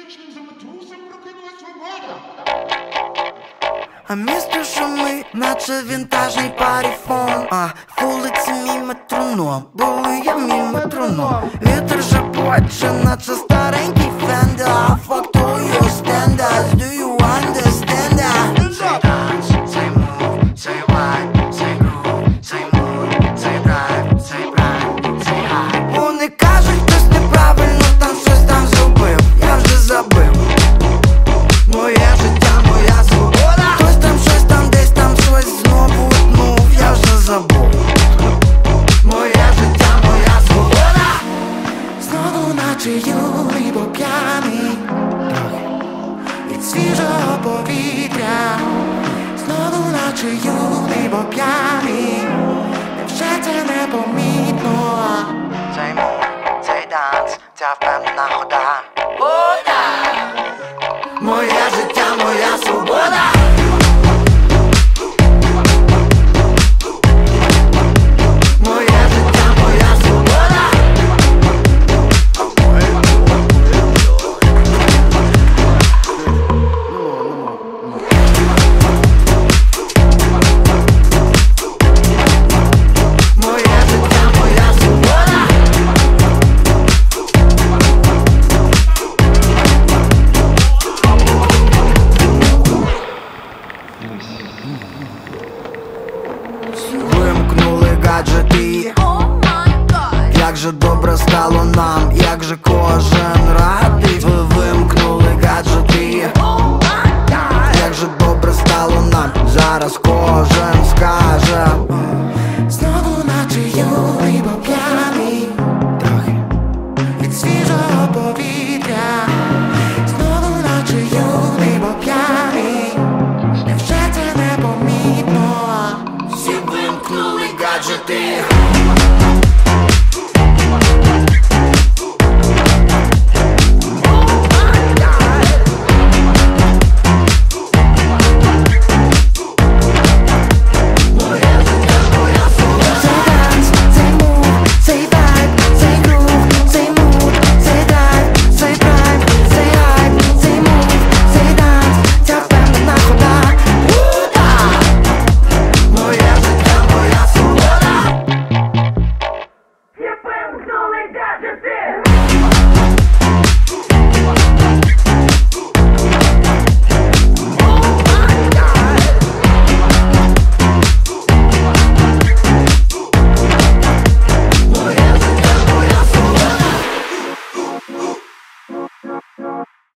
вічним землетрусом прокинула свобода. А місто шумить, наче вінтажний паріфон. Вулиці мій метроном, були я мій метроном. Вітер шепоче, наче старенький фендер. Fuck to your standards, do you understand that? Say dance, say move, say wine, say groove, say mood, say drive, say prime, say high. Вони кажуть, хтось неправильно там щось там зробив. Я вже забив. Моє життя, моя свобода. Хтось там щось там, десь там щось знову утнув. Я вже забув. Моє життя, моя свобода. Знову наче юний, бо п'яний від свіжого повітря. Знову наче юний, бо п'яний. Невже це непомітно? Цей мув, цей данс, ця впевнена хода. Моє